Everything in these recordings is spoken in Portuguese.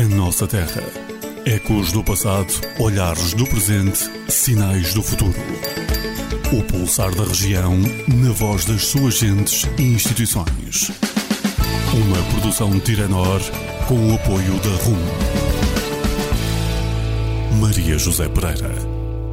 A nossa terra. Ecos do passado, olhares do presente, sinais do futuro. O pulsar da região, na voz das suas gentes e instituições. Uma produção Tiranor, com o apoio da RUM. Maria José Pereira.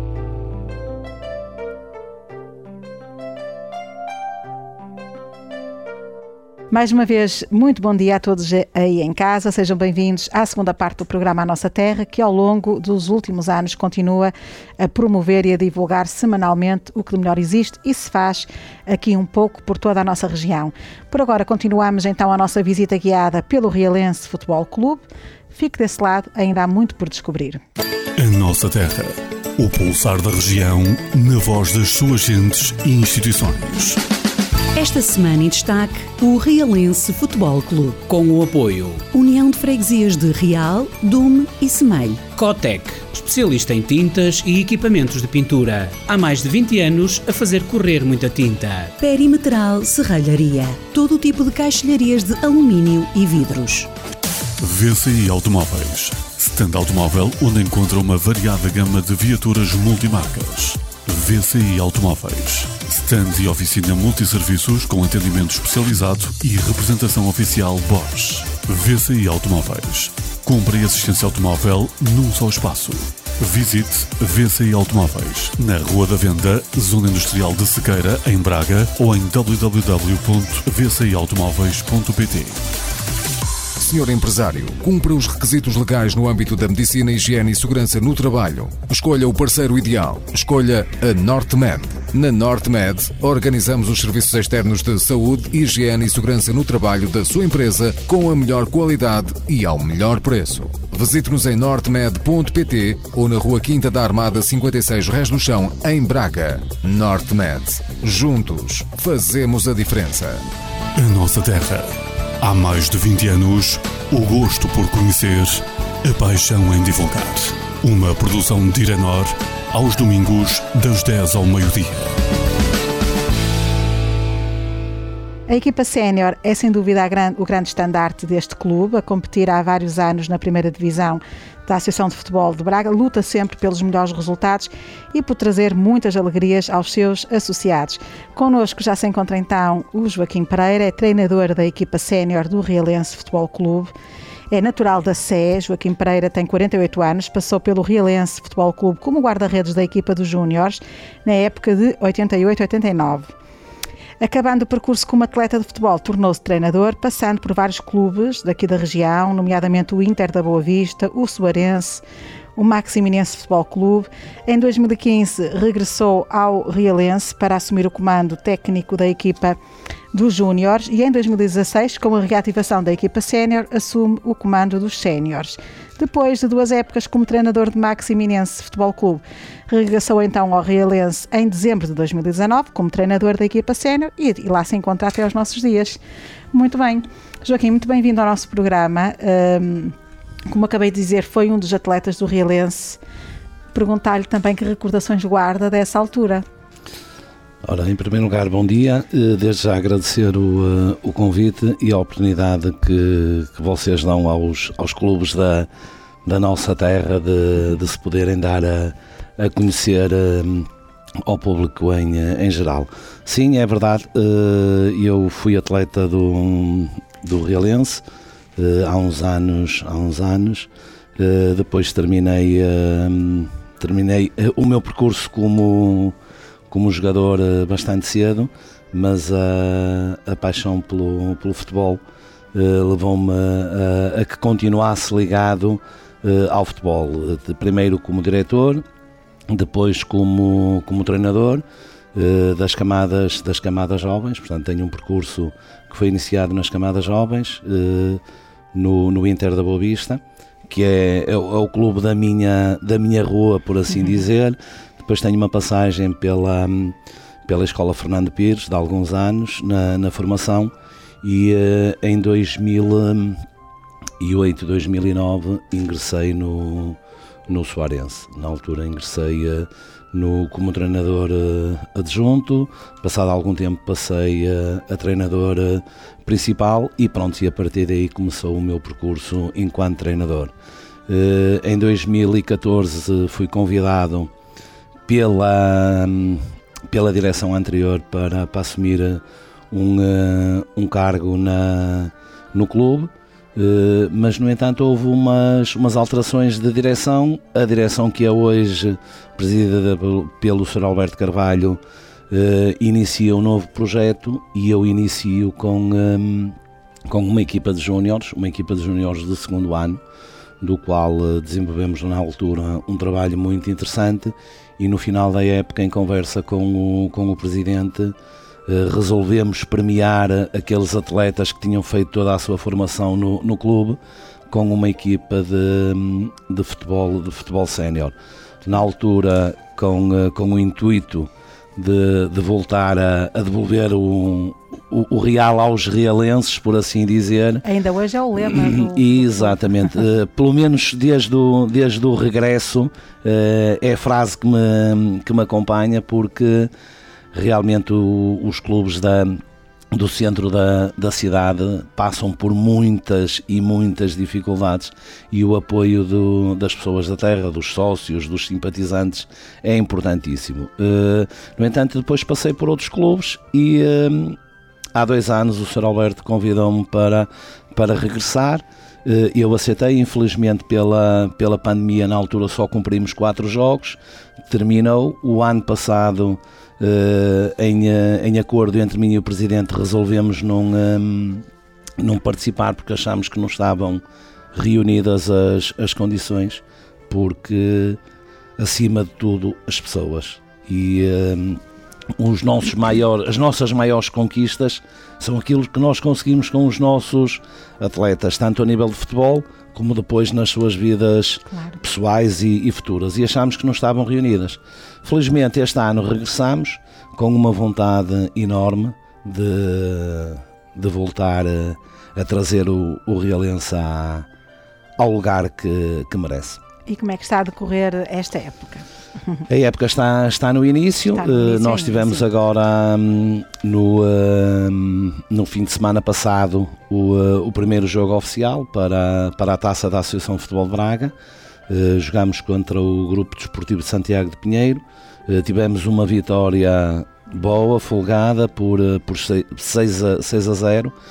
Mais uma vez, muito bom dia a todos aí em casa. Sejam bem-vindos à segunda parte do programa A Nossa Terra, que ao longo dos últimos anos continua a promover e a divulgar semanalmente o que de melhor existe e se faz aqui um pouco por toda a nossa região. Por agora continuamos então a nossa visita guiada pelo Realense Futebol Clube. Fique desse lado, ainda há muito por descobrir. A Nossa Terra. O pulsar da região, na voz das suas gentes e instituições. Esta semana em destaque, o Realense Futebol Clube, com o apoio União de Freguesias de Real, Dume e Semeio. Cotec, especialista em tintas e equipamentos de pintura. Há mais de 20 anos a fazer correr muita tinta. Perimetral Serralharia, todo o tipo de caixilharias de alumínio e vidros. VCI Automóveis, stand automóvel onde encontra uma variada gama de viaturas multimarcas. VCI Automóveis, stand e oficina multisserviços com atendimento especializado e representação oficial Bosch. VCI Automóveis, compra e assistência automóvel num só espaço. Visite VCI Automóveis na Rua da Venda, Zona Industrial de Sequeira, em Braga, ou em www.vciautomóveis.pt. Senhor empresário, cumpra os requisitos legais no âmbito da medicina, higiene e segurança no trabalho. Escolha o parceiro ideal. Escolha a NorteMed. Na NorteMed, organizamos os serviços externos de saúde, higiene e segurança no trabalho da sua empresa com a melhor qualidade e ao melhor preço. Visite-nos em nortemed.pt ou na Rua Quinta da Armada 56 Rés do Chão, em Braga. NorteMed. Juntos, fazemos a diferença. A nossa terra. Há mais de 20 anos, o gosto por conhecer, a paixão em divulgar. Uma produção de Tiranor, aos domingos, das 10 ao meio-dia. A equipa sénior é sem dúvida o grande estandarte deste clube, a competir há vários anos na primeira divisão da Associação de Futebol de Braga, luta sempre pelos melhores resultados e por trazer muitas alegrias aos seus associados. Connosco já se encontra então o Joaquim Pereira, é treinador da equipa sénior do Realense Futebol Clube. É natural da Sé. Joaquim Pereira tem 48 anos, passou pelo Realense Futebol Clube como guarda-redes da equipa dos Júniores na época de 88-89. Acabando o percurso como atleta de futebol, tornou-se treinador, passando por vários clubes daqui da região, nomeadamente o Inter da Boa Vista, o Soarense, o Maximinense Futebol Clube. Em 2015 regressou ao Realense para assumir o comando técnico da equipa dos Júniores e em 2016, com a reativação da equipa sénior, assume o comando dos séniores. Depois de 2 épocas como treinador de Maximinense Futebol Clube, regressou então ao Realense em dezembro de 2019 como treinador da equipa sénior e lá se encontra até aos nossos dias. Muito bem. Joaquim, muito bem-vindo ao nosso programa. Como acabei de dizer, foi um dos atletas do Realense. Perguntar-lhe também que recordações guarda dessa altura. Ora, em primeiro lugar, bom dia. Desde já agradecer o convite e a oportunidade que vocês dão aos clubes da nossa terra de se poderem dar a conhecer ao público em geral. Sim, é verdade, eu fui atleta do Realense há uns anos. Depois terminei o meu percurso como jogador bastante cedo, mas a paixão pelo futebol levou-me a que continuasse ligado ao futebol. Primeiro como diretor, depois como treinador das camadas jovens. Portanto, tenho um percurso que foi iniciado nas camadas jovens, no Inter da Boa Vista, que é o clube da minha rua, por assim dizer. Depois tenho uma passagem pela Escola Fernando Pires, de alguns anos, na formação, e em 2008, 2009, ingressei no no Soarense. Na altura ingressei como treinador adjunto, passado algum tempo passei a treinador principal e pronto, e a partir daí começou o meu percurso enquanto treinador. Em 2014 fui convidado pela direção anterior para assumir um cargo no clube. Mas no entanto houve umas alterações de direção. A direção que é hoje presidida pelo Sr. Alberto Carvalho inicia um novo projeto e eu inicio com uma equipa de júniores, do segundo ano, do qual desenvolvemos na altura um trabalho muito interessante e no final da época, em conversa com o presidente, resolvemos premiar aqueles atletas que tinham feito toda a sua formação no clube com uma equipa de futebol sénior. Na altura, com o intuito de voltar a devolver o real aos realenses, por assim dizer. Ainda hoje é o lema. Exatamente. Pelo menos desde o regresso é a frase que me acompanha, porque realmente os clubes do centro da cidade passam por muitas e muitas dificuldades e o apoio das pessoas da terra, dos sócios, dos simpatizantes é importantíssimo. No entanto, depois passei por outros clubes e há 2 anos o Sr. Alberto convidou-me para regressar. Eu aceitei, infelizmente pela pandemia na altura só cumprimos 4 jogos, terminou. O ano passado, em acordo entre mim e o Presidente, resolvemos não participar porque achámos que não estavam reunidas as condições, porque acima de tudo as pessoas e as nossas maiores conquistas são aquilo que nós conseguimos com os nossos atletas, tanto a nível de futebol como depois nas suas vidas pessoais e futuras, e achámos que não estavam reunidas. Felizmente este ano regressamos com uma vontade enorme de voltar a trazer o Realense ao lugar que merece. E como é que está a decorrer esta época? A época está no início. Nós tivemos agora no fim de semana passado o primeiro jogo oficial para a taça da Associação de Futebol de Braga. Jogámos contra o Grupo Desportivo de Santiago de Pinheiro. Tivemos uma vitória boa, folgada por 6-0.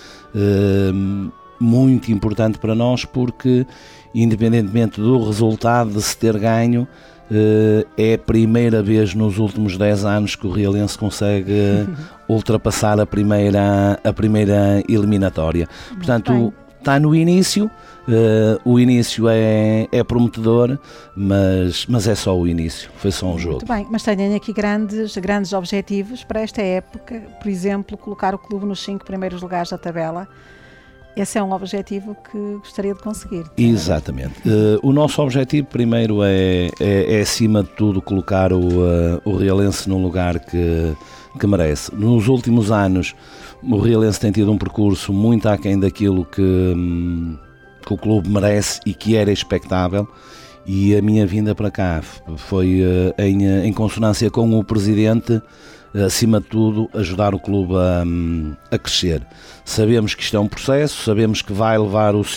Muito importante para nós, porque independentemente do resultado de se ter ganho, é a primeira vez nos últimos 10 anos que o Realense consegue ultrapassar a primeira eliminatória. Portanto, está no início. O início é prometedor, mas é só o início, foi só um jogo. Muito bem, mas têm aqui grandes objetivos para esta época, por exemplo, colocar o clube nos 5 primeiros lugares da tabela. Esse é um objetivo que gostaria de conseguir. Exatamente. O nosso objetivo primeiro é acima de tudo colocar o Realense num lugar que merece. Nos últimos anos o Realense tem tido um percurso muito aquém daquilo que o clube merece e que era expectável, e a minha vinda para cá foi em consonância com o Presidente, acima de tudo ajudar o clube a crescer. Sabemos que isto é um processo, sabemos que vai levar o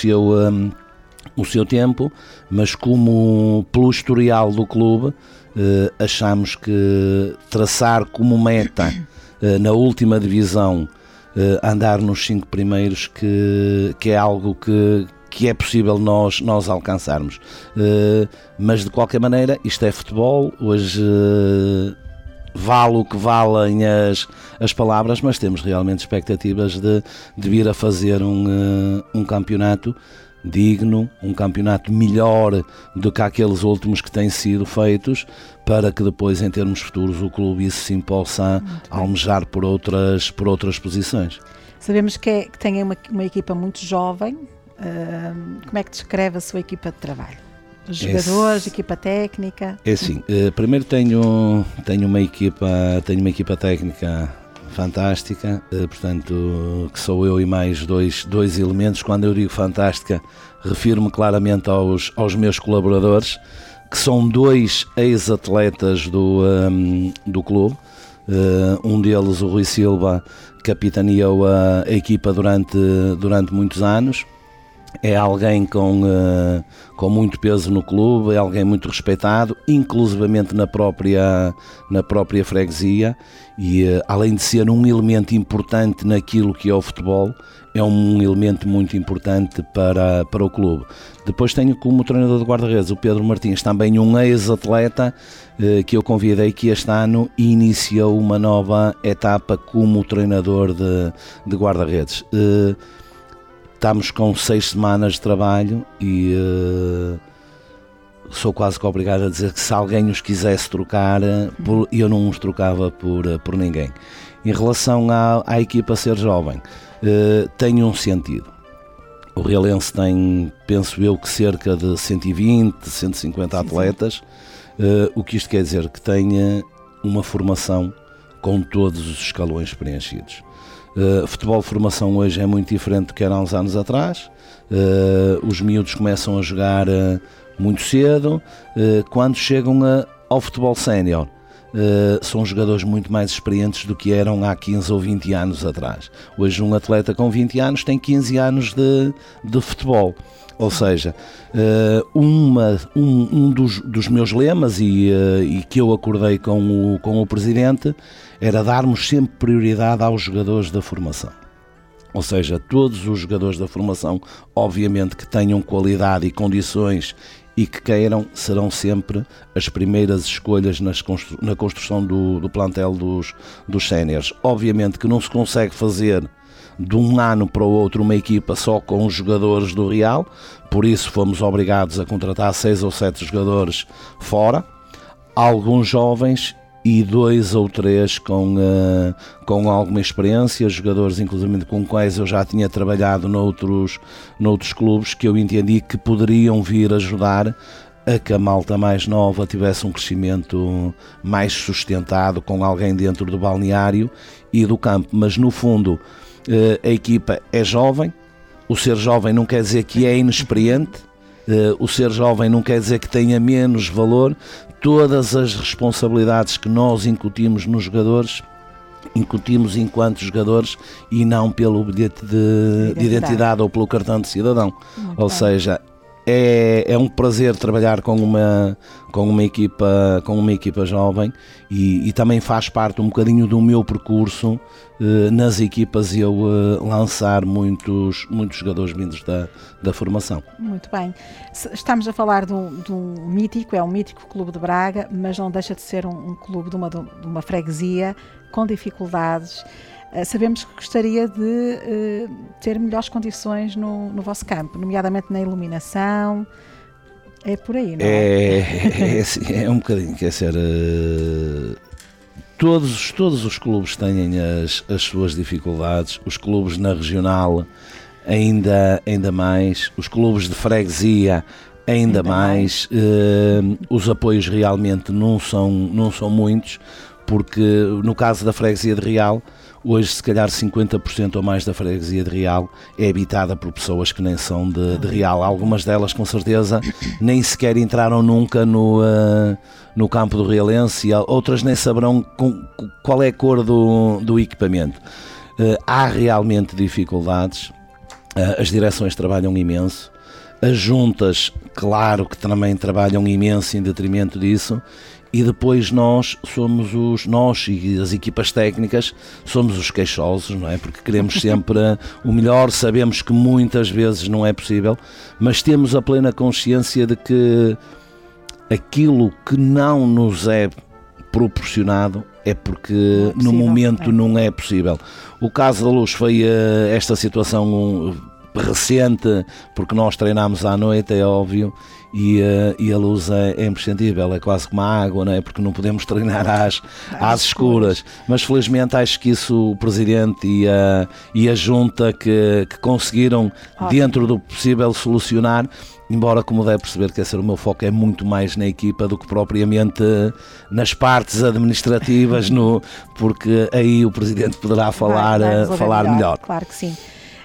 seu tempo, mas como pelo historial do clube achamos que traçar como meta na última divisão andar nos 5 primeiros que é algo que é possível nós alcançarmos, mas de qualquer maneira isto é futebol. Hoje vale o que valem as palavras, mas temos realmente expectativas de vir a fazer um campeonato digno, um campeonato melhor do que aqueles últimos que têm sido feitos, para que depois, em termos futuros, o clube isso sim possa almejar por outras posições. Sabemos que tem uma equipa muito jovem. Como é que descreve a sua equipa de trabalho? Os jogadores, equipa técnica? É assim, primeiro tenho uma equipa técnica fantástica, portanto, que sou eu e mais dois elementos. Quando eu digo fantástica, refiro-me claramente aos meus colaboradores, que são 2 ex-atletas do clube. Um deles, o Rui Silva, capitaneou a equipa durante muitos anos. É alguém com muito peso no clube, é alguém muito respeitado, inclusivamente na própria freguesia, e além de ser um elemento importante naquilo que é o futebol, é um elemento muito importante para o clube. Depois tenho como treinador de guarda-redes o Pedro Martins, também um ex-atleta que eu convidei, que este ano iniciou uma nova etapa como treinador de guarda-redes. Estamos com 6 semanas de trabalho e sou quase que obrigado a dizer que se alguém os quisesse trocar, eu não os trocava por ninguém. Em relação à equipa ser jovem, tem um sentido. O Realense tem, penso eu, que cerca de 120, 150 atletas. O que isto quer dizer? Que tenha uma formação com todos os escalões preenchidos. Futebol de formação hoje é muito diferente do que era há uns anos atrás. Os miúdos começam a jogar muito cedo. Quando chegam ao futebol sénior, são jogadores muito mais experientes do que eram há 15 ou 20 anos atrás. Hoje um atleta com 20 anos tem 15 anos de futebol. Ou seja, um dos meus lemas e que eu acordei com o Presidente era darmos sempre prioridade aos jogadores da formação. Ou seja, todos os jogadores da formação, obviamente que tenham qualidade e condições e que queiram, serão sempre as primeiras escolhas na construção do plantel dos séniores. Obviamente que não se consegue fazer de um ano para o outro uma equipa só com os jogadores do Real, por isso fomos obrigados a contratar 6 ou 7 jogadores fora, alguns jovens e 2 ou 3 com alguma experiência, jogadores inclusive com quais eu já tinha trabalhado noutros clubes, que eu entendi que poderiam vir ajudar a que a malta mais nova tivesse um crescimento mais sustentado, com alguém dentro do balneário e do campo. Mas no fundo a equipa é jovem. O ser jovem não quer dizer que é inexperiente, o ser jovem não quer dizer que tenha menos valor. Todas as responsabilidades que nós incutimos nos jogadores, incutimos enquanto jogadores e não pelo bilhete de identidade ou pelo cartão de cidadão. Ou seja, é um prazer trabalhar com uma equipa jovem e também faz parte um bocadinho do meu percurso nas equipas, eu lançar muitos jogadores vindos da formação. Muito bem. Estamos a falar de um mítico, é um mítico Clube de Braga, mas não deixa de ser um clube de uma freguesia com dificuldades. Sabemos que gostaria de ter melhores condições no vosso campo, nomeadamente na iluminação. É por aí, não é? É um bocadinho, quer dizer, todos os clubes têm as suas dificuldades, os clubes na regional ainda mais, os clubes de freguesia ainda mais. Os apoios realmente não são muitos, porque no caso da freguesia de Real, hoje se calhar 50% ou mais da freguesia de Real é habitada por pessoas que nem são de Real. Algumas delas com certeza nem sequer entraram nunca no campo do Realense, e outras nem saberão qual é a cor do equipamento. Há realmente dificuldades, as direções trabalham imenso, as juntas, claro que também trabalham imenso em detrimento disso. E depois nós e as equipas técnicas somos os queixosos, não é? Porque queremos sempre o melhor, sabemos que muitas vezes não é possível, mas temos a plena consciência de que aquilo que não nos é proporcionado é porque no momento não é possível. O caso da Luz foi esta situação recente, porque nós treinámos à noite, é óbvio, e a luz é imprescindível, é quase como a água, não é? Porque não podemos treinar às escuras. Mas felizmente acho que isso o Presidente e a Junta que conseguiram, dentro do possível, solucionar. Embora, como deve perceber, quer dizer, o meu foco é muito mais na equipa do que propriamente nas partes administrativas, porque aí o Presidente poderá falar melhor. Claro que sim.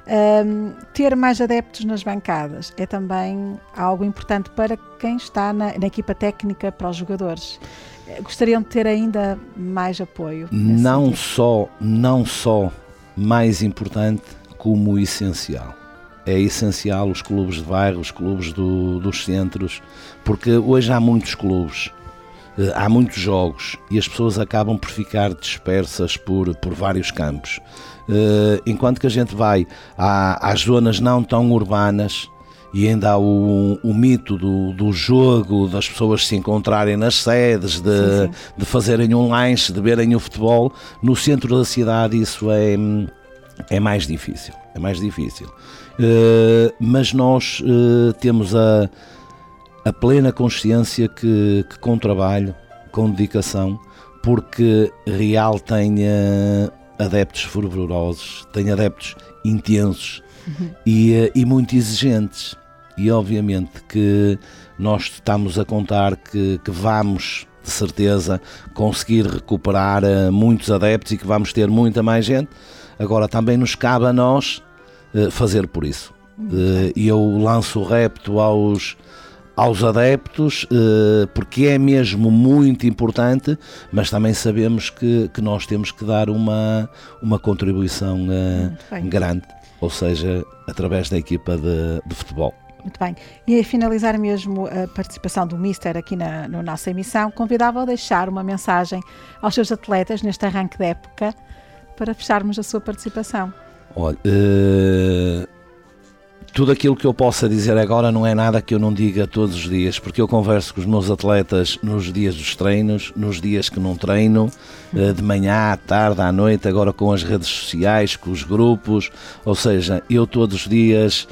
Ter mais adeptos nas bancadas é também algo importante para quem está na equipa técnica, para os jogadores. Gostariam de ter ainda mais apoio? Não só mais importante, como essencial. É essencial os clubes de bairro, os clubes dos centros, porque hoje há muitos clubes, há muitos jogos e as pessoas acabam por ficar dispersas por vários campos. Enquanto que a gente vai às zonas não tão urbanas, e ainda há o mito do jogo, das pessoas se encontrarem nas sedes, de fazerem um lanche, de verem o futebol, no centro da cidade isso é mais difícil. Mas nós temos a plena consciência que com trabalho, com dedicação, porque Real tem adeptos fervorosos, tem adeptos intensos e muito exigentes. E obviamente que nós estamos a contar que vamos, de certeza, conseguir recuperar muitos adeptos e que vamos ter muita mais gente. Agora também nos cabe a nós fazer por isso. E eu lanço o repto aos adeptos, porque é mesmo muito importante, mas também sabemos que nós temos que dar uma contribuição grande, ou seja, através da equipa de futebol. Muito bem. E a finalizar mesmo a participação do Mister aqui na nossa emissão, convidava-o a deixar uma mensagem aos seus atletas neste arranque da época para fecharmos a sua participação. Olha, tudo aquilo que eu possa dizer agora não é nada que eu não diga todos os dias, porque eu converso com os meus atletas nos dias dos treinos, nos dias que não treino, de manhã, à tarde, à noite, agora com as redes sociais, com os grupos, ou seja, eu todos os dias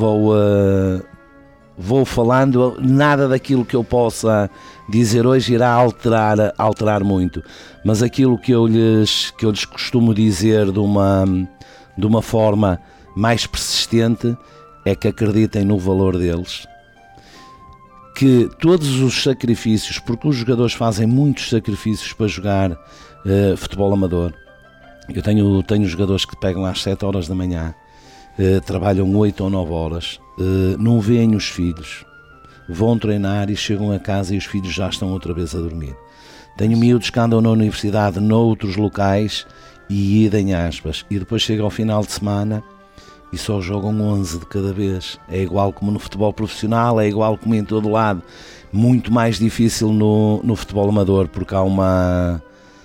vou falando, nada daquilo que eu possa dizer hoje irá alterar muito, mas aquilo que eu lhes costumo dizer de uma forma mais persistente é que acreditem no valor deles, que todos os sacrifícios, porque os jogadores fazem muitos sacrifícios para jogar futebol amador. Eu tenho jogadores que pegam às 7 horas da manhã, trabalham 8 ou 9 horas, não veem os filhos, vão treinar e chegam a casa e os filhos já estão outra vez a dormir. Tenho miúdos que andam na universidade noutros locais e idem aspas, e depois chega ao final de semana e só jogam 11 de cada vez. É igual como no futebol profissional, é igual como em todo lado. Muito mais difícil no futebol amador, porque há uma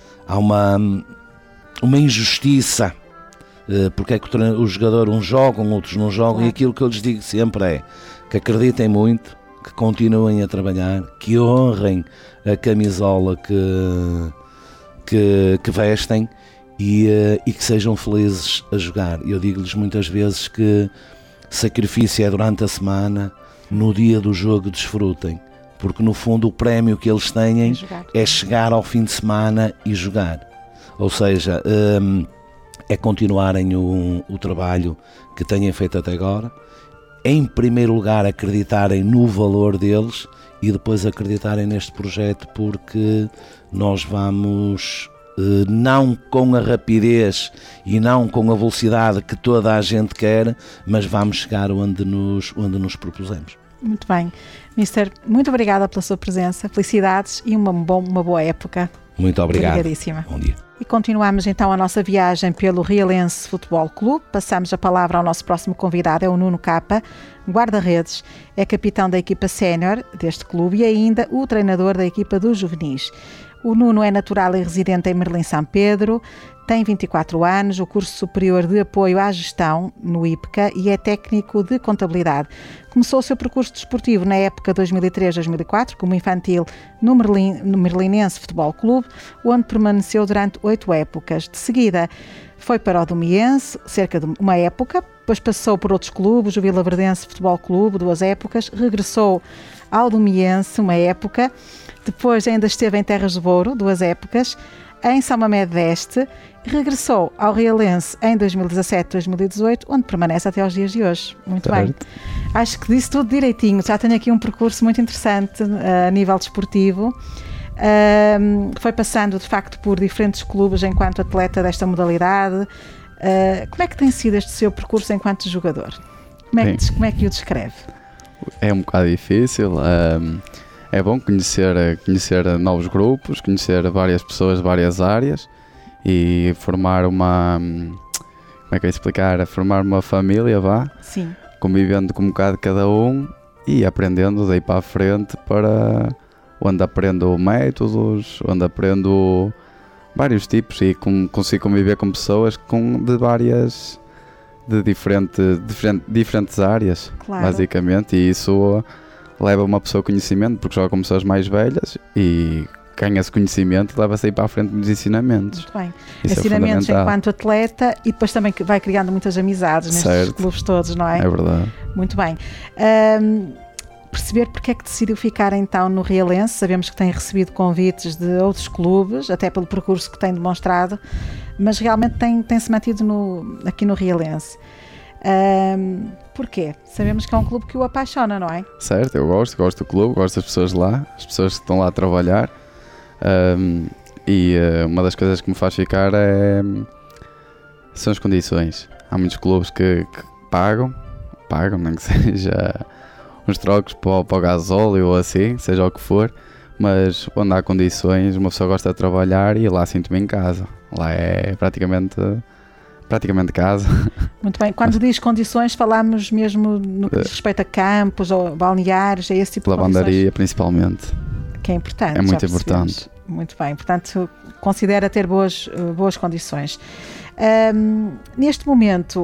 injustiça. Porque é que os jogadores uns jogam, outros não jogam, claro. E aquilo que eu lhes digo sempre é que acreditem muito, que continuem a trabalhar, que honrem a camisola que vestem, e que sejam felizes a jogar. Eu digo-lhes muitas vezes que sacrifício é durante a semana, no dia do jogo desfrutem, porque no fundo o prémio que eles têm é chegar ao fim de semana e jogar. Ou seja, é continuarem o trabalho que têm feito até agora, em primeiro lugar acreditarem no valor deles e depois acreditarem neste projeto, porque nós vamos... não com a rapidez e não com a velocidade que toda a gente quer, mas vamos chegar onde nos propusemos. Muito bem. Mister, muito obrigada pela sua presença, felicidades e uma boa época. Muito obrigado. Obrigadíssima. Bom dia. E continuamos então a nossa viagem pelo Realense Futebol Clube. Passamos a palavra ao nosso próximo convidado, é o Nuno Capa, guarda-redes, é capitão da equipa sénior deste clube e ainda o treinador da equipa dos juvenis. O Nuno é natural e residente em Merlim São Pedro, tem 24 anos, o curso superior de apoio à gestão no IPCA e é técnico de contabilidade. Começou o seu percurso desportivo na época 2003-2004 como infantil no Merlinense Futebol Clube, onde permaneceu durante 8 épocas. De seguida foi para o Domiense, cerca de uma época, depois passou por outros clubes, o Vilaverdense Futebol Clube, 2 épocas, regressou ao Domiense, uma época, depois ainda esteve em Terras de Vouro, 2 épocas, em São Mamede d'Este, regressou ao Realense em 2017-2018, onde permanece até aos dias de hoje. Muito bem. Acho que disse tudo direitinho. Já tenho aqui um percurso muito interessante a nível desportivo. Foi passando, de facto, por diferentes clubes enquanto atleta desta modalidade. Como é que tem sido este seu percurso enquanto jogador? Como é que o descreve? É um bocado difícil. É bom conhecer novos grupos, conhecer várias pessoas de várias áreas e formar como é que eu ia explicar? Formar uma família, Sim. Convivendo com um bocado de cada um e aprendendo daí para a frente, para onde aprendo métodos, onde aprendo vários tipos e consigo conviver com pessoas de diferentes áreas, claro. Basicamente, e isso leva uma pessoa a conhecimento, porque joga com pessoas mais velhas e ganha-se conhecimento e leva-se aí para a frente muitos ensinamentos. Muito bem. Isso ensinamentos enquanto atleta e depois também vai criando muitas amizades nestes clubes todos, não é? É verdade. Muito bem. Perceber porque é que decidiu ficar então no Realense. Sabemos que tem recebido convites de outros clubes, até pelo percurso que tem demonstrado, mas realmente tem-se mantido aqui no Realense. Porquê? Sabemos que é um clube que o apaixona, não é? Certo, eu gosto do clube, gosto das pessoas lá, as pessoas que estão lá a trabalhar, e uma das coisas que me faz ficar são as condições. Há muitos clubes que pagam, nem que seja uns trocos para o gasóleo ou assim, seja o que for, mas onde há condições, uma pessoa gosta de trabalhar e lá sinto-me em casa. Lá é praticamente casa. Muito bem. Quando diz condições, falamos mesmo no que diz respeito a campos ou balneários, é esse tipo de condições? Lavandaria, principalmente. Que é importante. É muito importante. Muito bem. Portanto, considera ter boas condições. Neste momento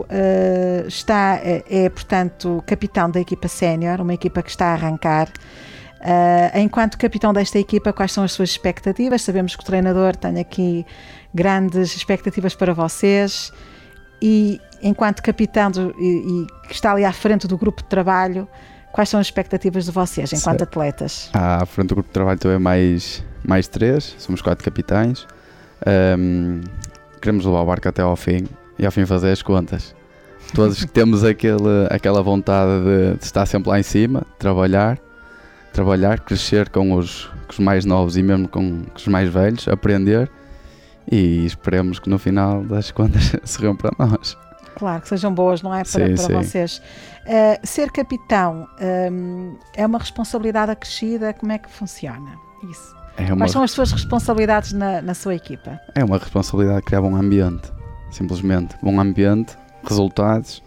portanto, capitão da equipa sénior, uma equipa que está a arrancar. Enquanto capitão desta equipa, quais são as suas expectativas? Sabemos que o treinador tem aqui grandes expectativas para vocês e enquanto capitão e que está ali à frente do grupo de trabalho, quais são as expectativas de vocês enquanto atletas? À frente do grupo de trabalho também mais 3, somos 4 capitães. Queremos levar o barco até ao fim e ao fim fazer as contas. Todos temos aquela vontade de estar sempre lá em cima, trabalhar, crescer com os mais novos e mesmo com os mais velhos, aprender e esperemos que no final das contas sejam para nós. Claro, que sejam boas, não é? Para vocês. Ser capitão é uma responsabilidade acrescida, como é que funciona isso? Quais são as suas responsabilidades na sua equipa? É uma responsabilidade criar um ambiente, simplesmente. Bom ambiente, resultados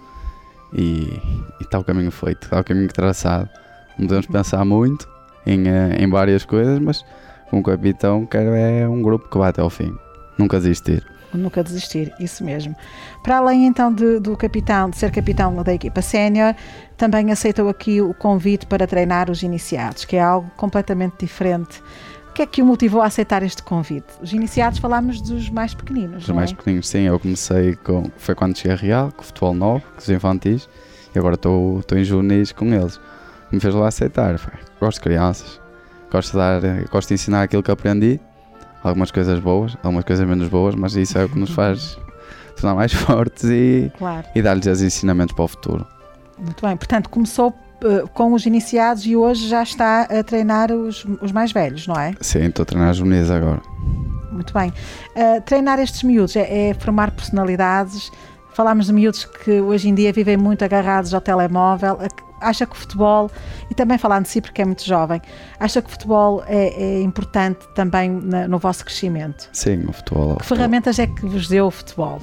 e está o caminho feito, está o caminho traçado. Não podemos pensar muito em várias coisas, mas como capitão quero um grupo que vá até ao fim. Nunca desistir. Nunca desistir, isso mesmo. Para além então de ser capitão da equipa sénior, também aceitou aqui o convite para treinar os iniciados, que é algo completamente diferente. O que é que o motivou a aceitar este convite? Os iniciados, falámos dos mais pequeninos, Dos mais pequeninos, sim. Eu comecei foi quando cheguei a Real, com o futebol novo, com os infantis, e agora estou em juvenis com eles. Me fez lá aceitar. Gosto de crianças, gosto de ensinar aquilo que aprendi, algumas coisas boas, algumas coisas menos boas, mas isso é o que nos faz tornar mais fortes e dar-lhes os ensinamentos para o futuro. Muito bem, portanto começou com os iniciados e hoje já está a treinar os mais velhos, não é? Sim, estou a treinar juvenis agora. Muito bem. Treinar estes miúdos é formar personalidades. Falámos de miúdos que hoje em dia vivem muito agarrados ao telemóvel. Acha que o futebol, e também falando de si porque é muito jovem, acha que o futebol é importante também no vosso crescimento? Sim, o futebol. Que ferramentas é que vos deu o futebol?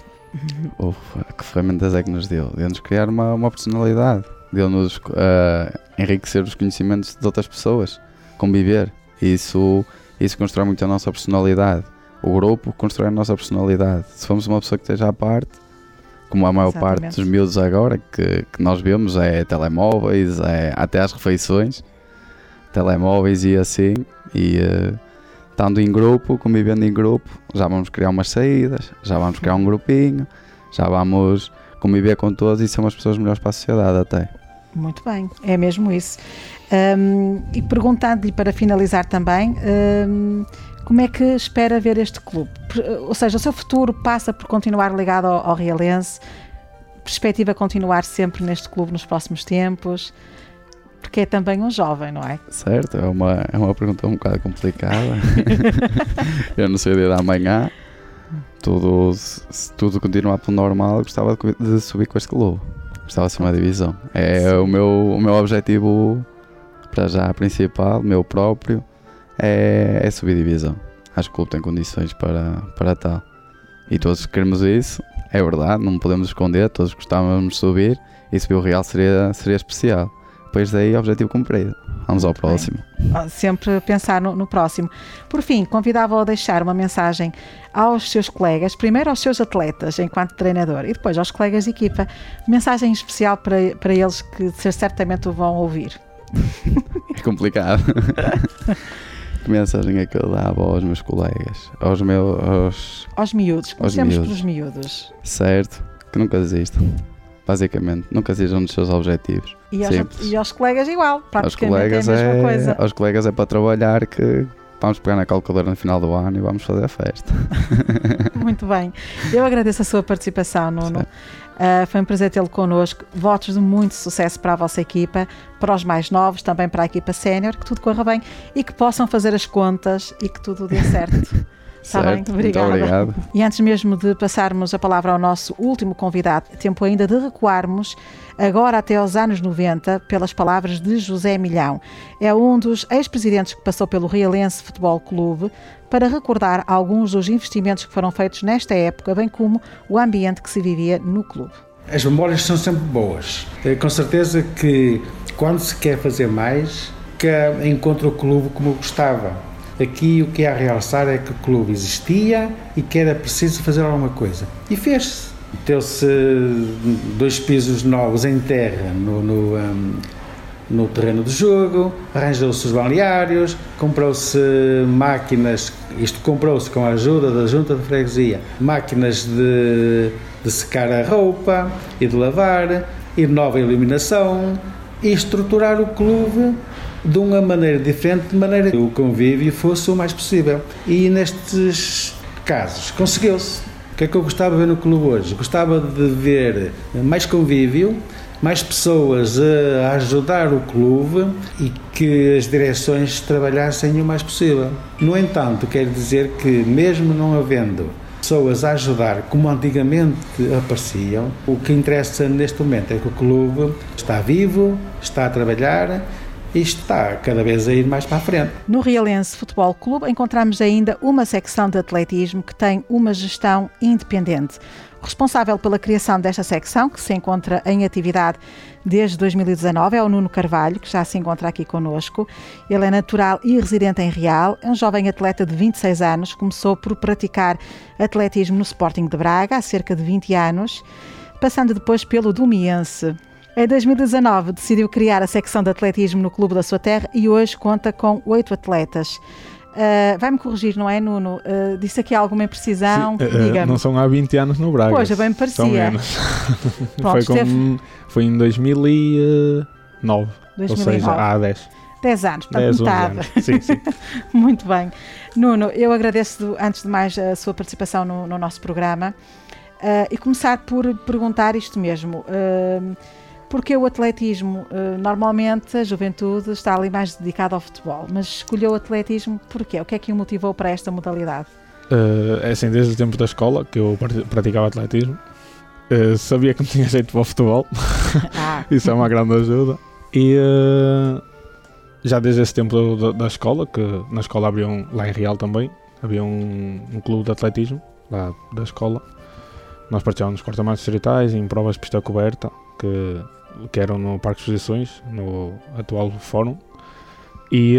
Que ferramentas é que nos deu? Deu-nos criar uma personalidade, deu-nos enriquecer os conhecimentos de outras pessoas, conviver. Isso constrói muito a nossa personalidade. O grupo constrói a nossa personalidade. Se formos uma pessoa que esteja à parte, como a maior parte dos miúdos agora que nós vemos, é telemóveis, até às refeições, telemóveis e assim, e estando em grupo, convivendo em grupo, já vamos criar umas saídas, já vamos criar um grupinho, já vamos conviver com todos e somos as pessoas melhores para a sociedade até. Muito bem, é mesmo isso. E perguntando-lhe para finalizar também, como é que espera ver este clube? Ou seja, o seu futuro passa por continuar ligado ao Realense? Perspectiva continuar sempre neste clube nos próximos tempos? Porque é também um jovem, não é? Certo, é uma pergunta um bocado complicada. Eu não sei o dia da manhã. se tudo continuar pelo normal, gostava de subir com este clube. Gostava de ser uma divisão. É o meu objetivo para já principal, meu próprio, é subir divisão. Acho que o clube tem condições para tal. E todos queremos isso, é verdade, não podemos esconder, todos gostávamos de subir e subir o Real seria especial. Depois daí, objetivo cumprido. Vamos ao próximo. Sempre pensar no próximo. Por fim, convidava-o a deixar uma mensagem aos seus colegas, primeiro aos seus atletas enquanto treinador e depois aos colegas de equipa. Mensagem especial para eles que certamente o vão ouvir. É complicado. Que mensagem é que eu dava aos meus colegas? Aos miúdos. Comecemos pelos miúdos. Certo, que nunca desistam. Basicamente, nunca sejam dos seus objetivos. E aos colegas igual, praticamente é a mesma coisa. Aos colegas é para trabalhar que vamos pegar na calculadora no final do ano e vamos fazer a festa. Muito bem. Eu agradeço a sua participação, Nuno. Foi um prazer tê-lo connosco. Votos de muito sucesso para a vossa equipa, para os mais novos, também para a equipa sénior, que tudo corra bem e que possam fazer as contas e que tudo dê certo. Está bem? Obrigada. Muito obrigado. E antes mesmo de passarmos a palavra ao nosso último convidado, tempo ainda de recuarmos agora até aos anos 90 pelas palavras de José Milhão. É um dos ex-presidentes que passou pelo Realense Futebol Clube para recordar alguns dos investimentos que foram feitos nesta época, bem como o ambiente que se vivia no clube. As memórias são sempre boas. Com certeza que quando se quer fazer mais, que encontra o clube como gostava. Aqui o que há a realçar é que o clube existia e que era preciso fazer alguma coisa. E fez-se. Meteu-se 2 pisos novos em terra no terreno de jogo, arranjou-se os balneários, comprou-se máquinas, isto comprou-se com a ajuda da junta de freguesia, máquinas de secar a roupa e de lavar, e nova iluminação, e estruturar o clube de uma maneira diferente, de maneira que o convívio fosse o mais possível. E nestes casos conseguiu-se. O que é que eu gostava de ver no clube hoje? Gostava de ver mais convívio, mais pessoas a ajudar o clube e que as direções trabalhassem o mais possível. No entanto, quero dizer que mesmo não havendo pessoas a ajudar como antigamente apareciam, o que interessa neste momento é que o clube está vivo, está a trabalhar e está cada vez a ir mais para a frente. No Realense Futebol Clube encontramos ainda uma secção de atletismo que tem uma gestão independente. O responsável pela criação desta secção, que se encontra em atividade desde 2019, é o Nuno Carvalho, que já se encontra aqui connosco. Ele é natural e residente em Real, é um jovem atleta de 26 anos, começou por praticar atletismo no Sporting de Braga há cerca de 20 anos, passando depois pelo Domiense. Em 2019 decidiu criar a secção de atletismo no clube da sua terra e hoje conta com 8 atletas. Vai-me corrigir, não é, Nuno? Disse aqui alguma imprecisão? Não são há 20 anos no Braga. Pois, bem me parecia. São menos. Pronto, foi em 2009, ou seja, há 10. 10 anos, para metade. Sim. Muito bem. Nuno, eu agradeço antes de mais a sua participação no nosso programa e começar por perguntar isto mesmo. Porque o atletismo, normalmente a juventude está ali mais dedicada ao futebol, mas escolheu o atletismo porquê? O que é que o motivou para esta modalidade? É assim, desde o tempo da escola que eu praticava atletismo, sabia que não tinha jeito para o futebol, isso é uma grande ajuda, e já desde esse tempo da escola, que na escola lá em Real também, havia um clube de atletismo, lá da escola, nós participávamos nos corta-matos distritais, em provas de pista coberta, que eram no Parque de Exposições, no atual Fórum, e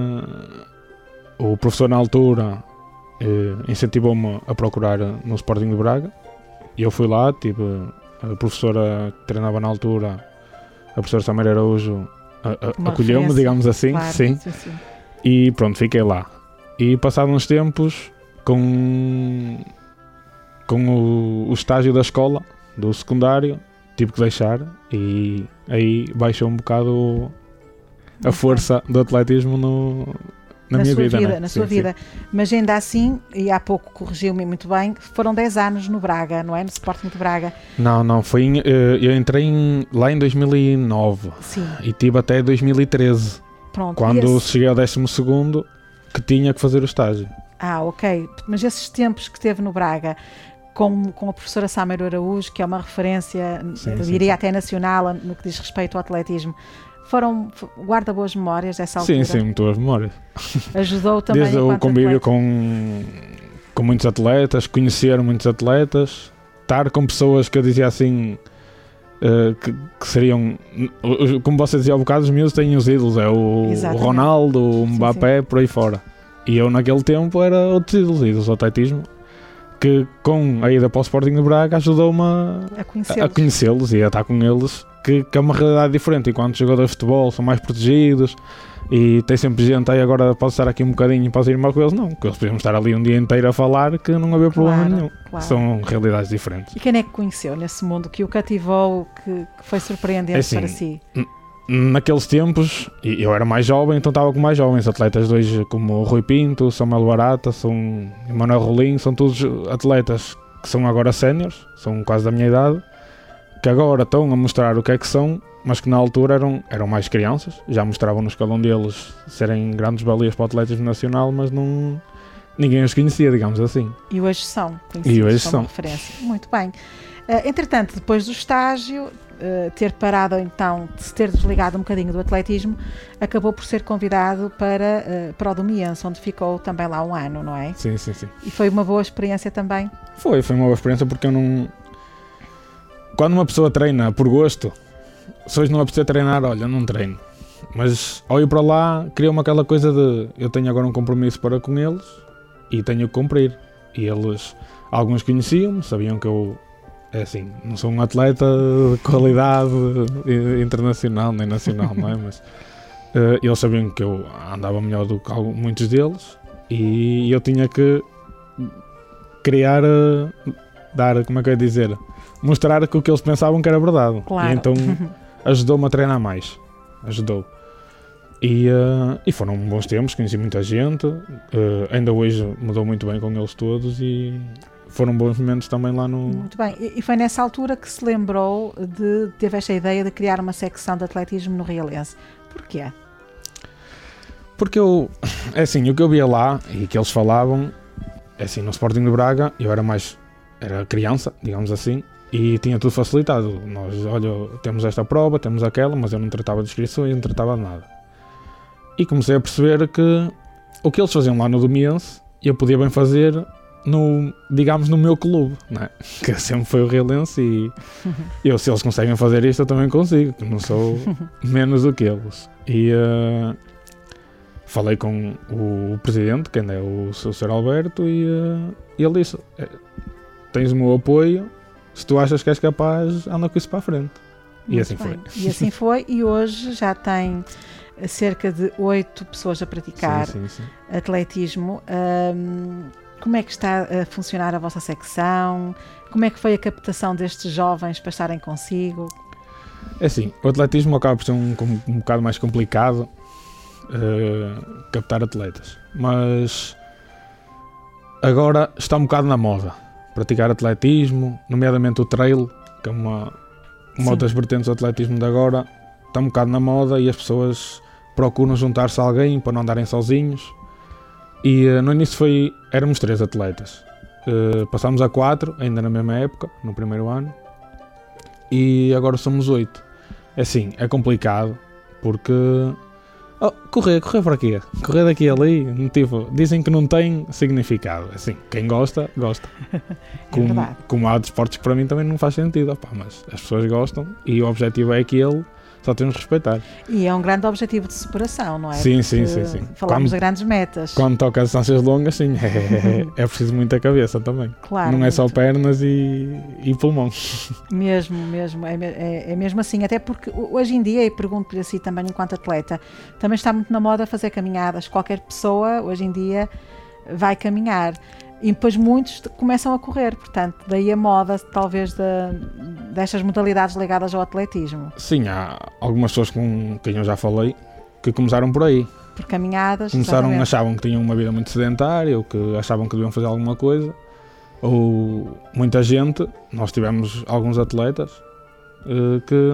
o professor na altura incentivou-me a procurar no Sporting de Braga, e eu fui lá, a professora que treinava na altura, a professora Samira Araújo, acolheu-me, digamos assim, claro, sim. E pronto, fiquei lá. E passados uns tempos, com o estágio da escola, do secundário, tive que deixar, e aí baixou um bocado a força do atletismo na minha vida. Né? Na sua vida. Mas ainda assim, e há pouco corrigiu-me muito bem, foram 10 anos no Braga, não é? No Sporting de Braga. Não, eu entrei lá em 2009. Sim. E tive até 2013. Pronto. Quando cheguei ao 12º, que tinha que fazer o estágio. Ok. Mas esses tempos que teve no Braga, com a professora Sameiro Araújo, que é uma referência, diria até nacional, no que diz respeito ao atletismo, guarda boas memórias dessa altura? Sim, muito boas memórias. Ajudou também desde o convívio com muitos atletas, conhecer muitos atletas, estar com pessoas que eu dizia assim, que seriam, como você dizia há bocado, os meus têm os ídolos, é o Ronaldo, o Mbappé, por aí fora. E eu naquele tempo era outros ídolos do atletismo, que com a ida para o Sporting de Braga ajudou-me a conhecê-los e a estar com eles, que é uma realidade diferente. Enquanto os jogadores de futebol são mais protegidos e tem sempre gente aí, agora posso estar aqui um bocadinho e posso ir mal com eles, não, que eles podemos estar ali um dia inteiro a falar que não havia problema nenhum. São realidades diferentes. E quem é que conheceu nesse mundo que o cativou, que foi surpreendente para si? Naqueles tempos, eu era mais jovem, então estava com mais jovens atletas, dois como o Rui Pinto, Samuel Barata, Emanuel Rolim, são todos atletas que são agora séniores, são quase da minha idade, que agora estão a mostrar o que é que são, mas que na altura eram mais crianças, já mostravam no escalão deles serem grandes balias para o atletismo nacional, mas ninguém os conhecia, digamos assim. E hoje são conhecidos, são uma referência. Muito bem. Entretanto, depois do estágio, ter parado então, de se ter desligado um bocadinho do atletismo, acabou por ser convidado para o Domiense, onde ficou também lá um ano, não é? Sim. E foi uma boa experiência também? Foi uma boa experiência, porque eu não... Quando uma pessoa treina por gosto, se hoje não apetece treinar, olha, eu não treino. Mas ao ir para lá, criou-me aquela coisa de eu tenho agora um compromisso para com eles e tenho que cumprir. E eles, alguns conheciam-me, sabiam que eu, não sou um atleta de qualidade internacional nem nacional, não é? Mas eles sabiam que eu andava melhor do que muitos deles e eu tinha que criar, dar, como é que eu ia dizer, mostrar que o que eles pensavam que era verdade. Claro. E então ajudou-me a treinar mais. Ajudou. E foram bons tempos, conheci muita gente, ainda hoje me dou muito bem com eles todos e foram bons momentos também lá no... Muito bem, e foi nessa altura que se lembrou teve esta ideia de criar uma secção de atletismo no Realense. Porquê? Porque o que eu via lá e que eles falavam, no Sporting de Braga, eu era criança, digamos assim, e tinha tudo facilitado. Nós, olha, temos esta prova, temos aquela, mas eu não tratava de inscrições, não tratava de nada. E comecei a perceber que o que eles faziam lá no Domiense, eu podia bem fazer no meu clube, não é? Que sempre foi o Realense e se eles conseguem fazer isto, eu também consigo, que não sou menos do que eles. E falei com o presidente, que ainda é o Sr. Alberto, e ele disse, tens o meu apoio, se tu achas que és capaz, anda com isso para a frente. E assim foi. E assim foi, e hoje já tem cerca de 8 pessoas a praticar sim. atletismo. Como é que está a funcionar a vossa secção? Como é que foi a captação destes jovens para estarem consigo? O atletismo acaba por ser um bocado mais complicado captar atletas, mas agora está um bocado na moda praticar atletismo, nomeadamente o trail, que é uma das vertentes do atletismo de agora, está um bocado na moda e as pessoas procuram juntar-se a alguém para não andarem sozinhos. E no início éramos 3 atletas, passámos a 4 ainda na mesma época, no primeiro ano, e agora somos 8. É complicado porque correr para quê? Correr daqui a ali, dizem que não tem significado. Quem gosta. Como há desportos que para mim também não faz sentido, mas as pessoas gostam e o objetivo é aquele. Só temos de respeitar. E é um grande objetivo de superação, não é? Sim. Falamos de grandes metas. Quando toca as distâncias longas, sim, é preciso muita cabeça também. Claro. Não é só pernas e pulmão. Mesmo. É mesmo assim. Até porque hoje em dia, e pergunto-lhe assim também enquanto atleta, também está muito na moda fazer caminhadas. Qualquer pessoa, hoje em dia, vai caminhar. E depois muitos começam a correr, portanto, daí a moda, talvez, destas modalidades ligadas ao atletismo. Sim, há algumas pessoas com quem eu já falei que começaram por aí. Por caminhadas. Achavam que tinham uma vida muito sedentária, ou que achavam que deviam fazer alguma coisa. Ou muita gente, nós tivemos alguns atletas que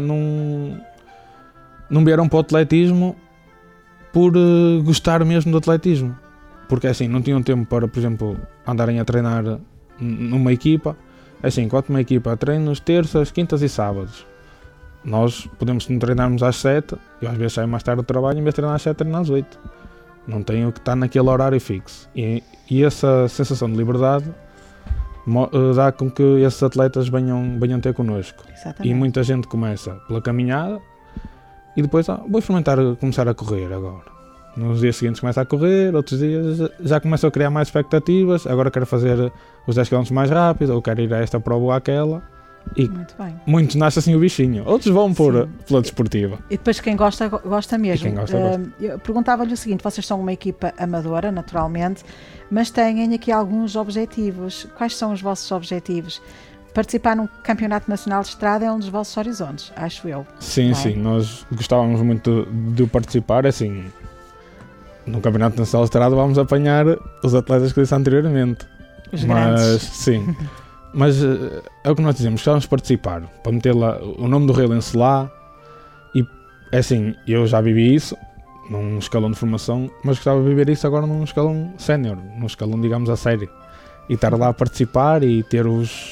não vieram para o atletismo por gostar mesmo do atletismo. porque assim, não tinham tempo para, por exemplo, andarem a treinar numa equipa. Assim, enquanto uma equipa treina nos terças, quintas e sábados, nós podemos treinarmos às 7, eu às vezes saio mais tarde do trabalho, em vez de treinar às 7, treino às 8. Não tenho que estar naquele horário fixo. E essa sensação de liberdade dá com que esses atletas venham ter connosco. Exatamente. E muita gente começa pela caminhada e depois vou experimentar começar a correr agora. Nos dias seguintes começa a correr, outros dias já começam a criar mais expectativas, agora quero fazer os 10 km mais rápido, ou quero ir a esta prova ou àquela. E muito bem. Muitos nascem assim o bichinho, outros vão pela desportiva. E depois quem gosta, gosta mesmo. Quem gosta, gosta. Eu perguntava-lhe o seguinte, vocês são uma equipa amadora, naturalmente, mas têm aqui alguns objetivos. Quais são os vossos objetivos? Participar num campeonato nacional de estrada é um dos vossos horizontes, acho eu. Sim, sim, nós gostávamos muito de participar, assim, no campeonato nacional de estrada vamos apanhar os atletas que disse anteriormente. Os grandes. Sim. Mas é o que nós dizemos, gostávamos de participar, para meter lá, o nome do Realense lá, e é assim, eu já vivi isso num escalão de formação, mas gostava de viver isso agora num escalão sénior, num escalão, digamos, a sério, e estar lá a participar e ter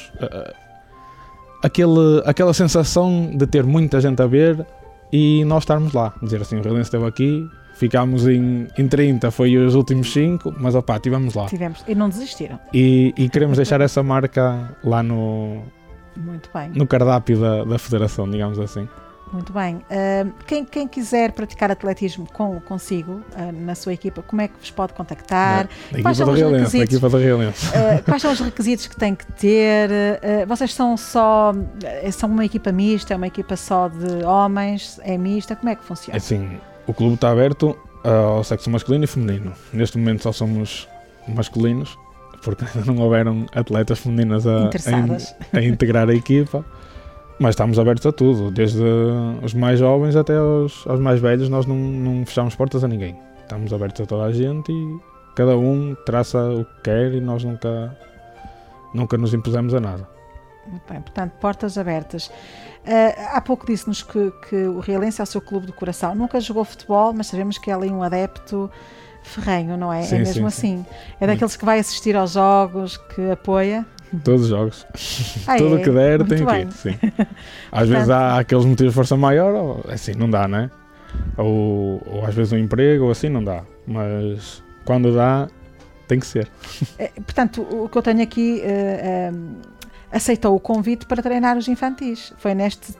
aquela sensação de ter muita gente a ver e nós estarmos lá, dizer assim, o Realense esteve aqui, ficámos em 30, foi os últimos 5, mas estivemos lá. Tivemos, e não desistiram. E queremos deixar essa marca lá no cardápio da federação, digamos assim. Muito bem. Quem quiser praticar atletismo consigo, na sua equipa, como é que vos pode contactar? A equipa da Realense. Quais são os requisitos que tem que ter? Vocês são uma equipa mista, é uma equipa só de homens, é mista? Como é que funciona? Assim, o clube está aberto ao sexo masculino e feminino. Neste momento só somos masculinos, porque ainda não houveram atletas femininas a integrar a equipa. Mas estamos abertos a tudo, desde os mais jovens até aos mais velhos, nós não fechamos portas a ninguém. Estamos abertos a toda a gente e cada um traça o que quer e nós nunca nos impusemos a nada. Muito bem, portanto, portas abertas. Há pouco disse-nos que o Realense é o seu clube do coração. Nunca jogou futebol, mas sabemos que é ali um adepto ferrenho, não é? Sim, é mesmo sim, assim. É daqueles que vai assistir aos jogos, que apoia. Todos os jogos. Tudo o que der tem que ir. Sim. Às vezes há aqueles motivos de força maior, assim, não dá, não é? Ou às vezes um emprego, ou assim, não dá. Mas quando dá, tem que ser. Portanto, o que eu tenho aqui, aceitou o convite para treinar os infantis. Foi neste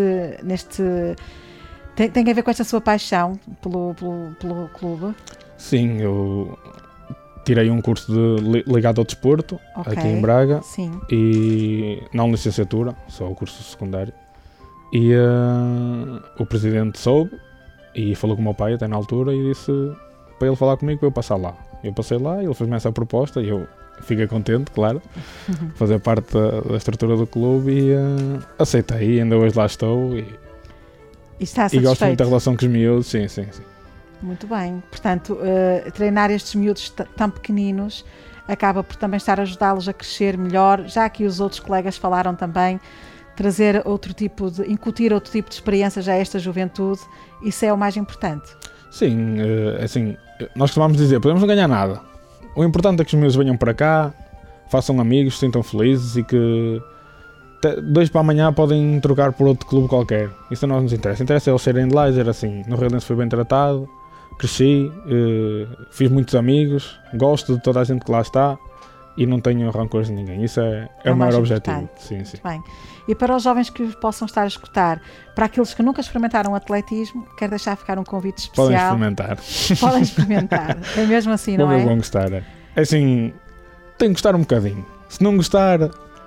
tem a ver com esta sua paixão pelo clube? Sim, eu tirei um curso ligado ao desporto, aqui em Braga. Sim. E não licenciatura, só o curso secundário. E o presidente soube e falou com o meu pai até na altura e disse para ele falar comigo para eu passar lá. Eu passei lá, ele fez-me essa proposta e eu fiquei contente, claro, fazer parte da estrutura do clube e aceitei, ainda hoje lá estou e está satisfeito. E gosto muito da relação com os miúdos, sim. Muito bem, portanto, treinar estes miúdos tão pequeninos acaba por também estar a ajudá-los a crescer melhor, já que os outros colegas falaram também, incutir outro tipo de experiência já a esta juventude, isso é o mais importante. Sim, assim, nós costumamos dizer, podemos não ganhar nada, o importante é que os miúdos venham para cá, façam amigos, se sintam felizes e que 2 para amanhã podem trocar por outro clube qualquer, isso não nos interessa, interessa eles serem de lá e dizer assim, no Realense fui bem tratado, cresci, fiz muitos amigos, gosto de toda a gente que lá está e não tenho rancores de ninguém. Isso é o maior objetivo. Sim. Bem. E para os jovens que possam estar a escutar, para aqueles que nunca experimentaram atletismo, quero deixar ficar um convite especial. Podem experimentar. É mesmo assim, não é? Vão gostar. É assim, tem que gostar um bocadinho. Se não gostar,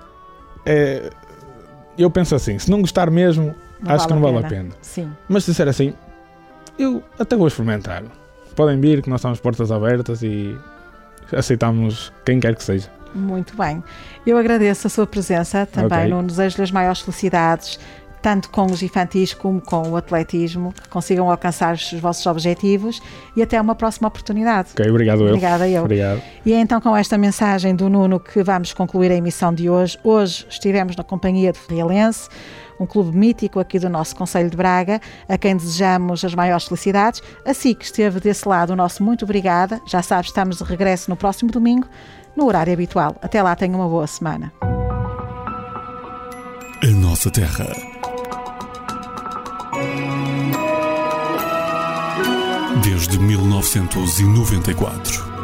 eu penso assim, se não gostar mesmo, acho que não vale a pena. Sim. Mas se disser assim, eu até vou experimentar. Podem vir, que nós estamos portas abertas e aceitamos quem quer que seja. Muito bem. Eu agradeço a sua presença também, desejo-lhe as maiores felicidades, tanto com os infantis como com o atletismo, que consigam alcançar os vossos objetivos e até uma próxima oportunidade. Ok, obrigado. Obrigada eu. Obrigado. E é então com esta mensagem do Nuno que vamos concluir a emissão de hoje. Hoje estivemos na companhia de Realense, um clube mítico aqui do nosso concelho de Braga, a quem desejamos as maiores felicidades. Assim que esteve desse lado, o nosso muito obrigada. Já sabes, estamos de regresso no próximo domingo, no horário habitual. Até lá, tenha uma boa semana. A nossa terra. Desde 1994.